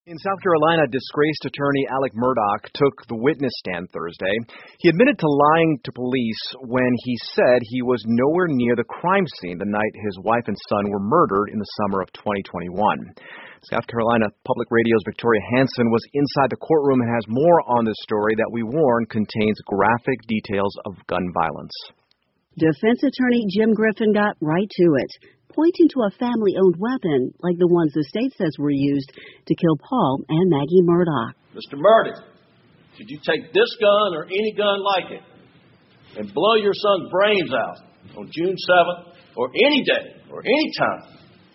In South Carolina, disgraced attorney Alex Murdaugh took the witness stand Thursday. He admitted to lying to police when he said he was nowhere near the crime scene the night his wife and son were murdered in the summer of 2021. South Carolina Public Radio's Victoria Hansen was inside the courtroom and has more on this story that we warn contains graphic details of gun violence. Defense attorney Jim Griffin got right to it, pointing to a family-owned weapon like the ones the state says were used to kill Paul and Maggie Murdaugh. Mr. Murdaugh, should you take this gun or any gun like it and blow your son's brains out on June 7th or any day or any time?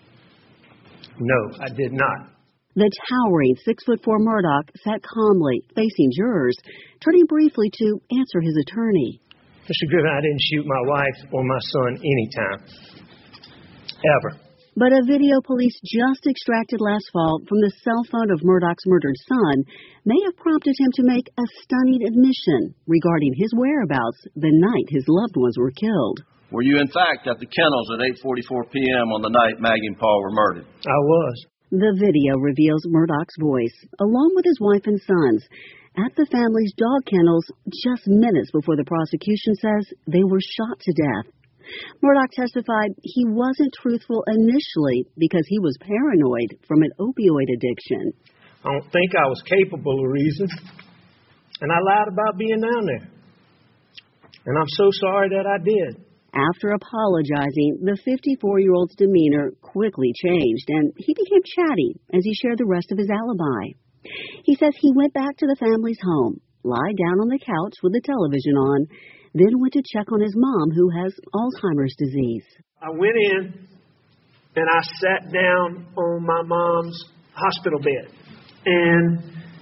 No, I did not. The towering 6'4" Murdaugh sat calmly, facing jurors, turning briefly to answer his attorney. Mr. Griffin, I didn't shoot my wife or my son anytime. Ever. But a video police just extracted last fall from the cell phone of Murdaugh's murdered son may have prompted him to make a stunning admission regarding his whereabouts the night his loved ones were killed. Were you, in fact, at the kennels at 8:44 p.m. on the night Maggie and Paul were murdered? I was. The video reveals Murdaugh's voice, along with his wife and sons, at the family's dog kennels just minutes before the prosecution says they were shot to death. Murdaugh testified he wasn't truthful initially because he was paranoid from an opioid addiction. I don't think I was capable of reason, and I lied about being down there. And I'm so sorry that I did. After apologizing, the 54-year-old's demeanor quickly changed, and he became chatty as he shared the rest of his alibi. He says he went back to the family's home, lied down on the couch with the television on, then went to check on his mom, who has Alzheimer's disease. I went in and I sat down on my mom's hospital bed, and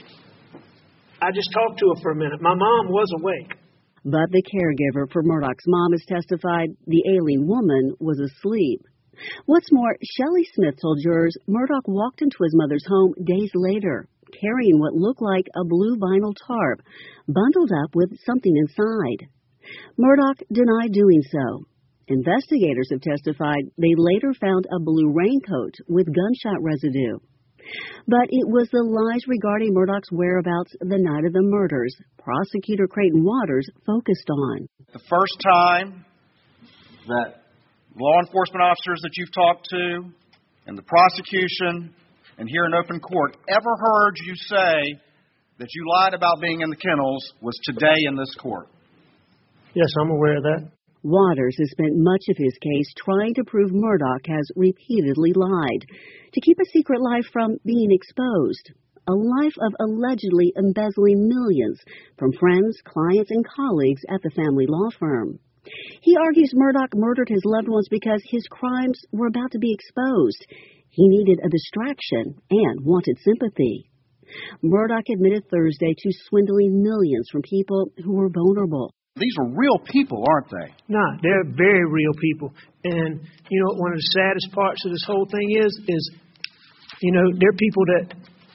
I just talked to her for a minute. My mom was awake. But the caregiver for Murdaugh's mom has testified the ailing woman was asleep. What's more, Shelley Smith told jurors Murdaugh walked into his mother's home days later, carrying what looked like a blue vinyl tarp, bundled up with something inside. Murdaugh denied doing so. Investigators have testified they later found a blue raincoat with gunshot residue. But it was the lies regarding Murdaugh's whereabouts the night of the murders prosecutor Creighton Waters focused on. The first time that law enforcement officers that you've talked to and the prosecution and here in open court ever heard you say that you lied about being in the kennels was today in this court. Yes, I'm aware of that. Waters has spent much of his case trying to prove Murdaugh has repeatedly lied to keep a secret life from being exposed, a life of allegedly embezzling millions from friends, clients, and colleagues at the family law firm. He argues Murdaugh murdered his loved ones because his crimes were about to be exposed. He needed a distraction and wanted sympathy. Murdaugh admitted Thursday to swindling millions from people who were vulnerable. These are real people, aren't they? No, they're very real people. And, one of the saddest parts of this whole thing is they're people that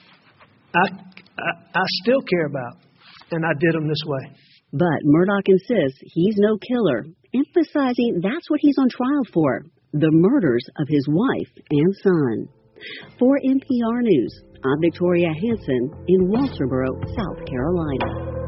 I still care about, and I did them this way. But Murdaugh insists he's no killer, emphasizing that's what he's on trial for, the murders of his wife and son. For NPR News, I'm Victoria Hansen in Walterboro, South Carolina.